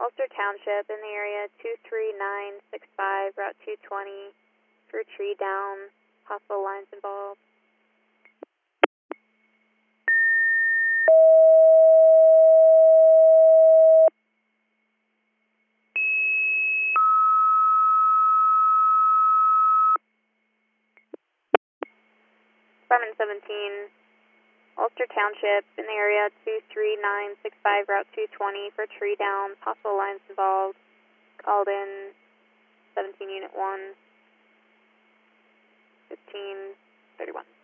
Ulster Township in the area 23965, Route 220 for tree down, possible lines involved. Department 17, Ulster Township in the area 23965, Route 220 for tree down, possible lines involved. Called in 17 Unit 1, 1531.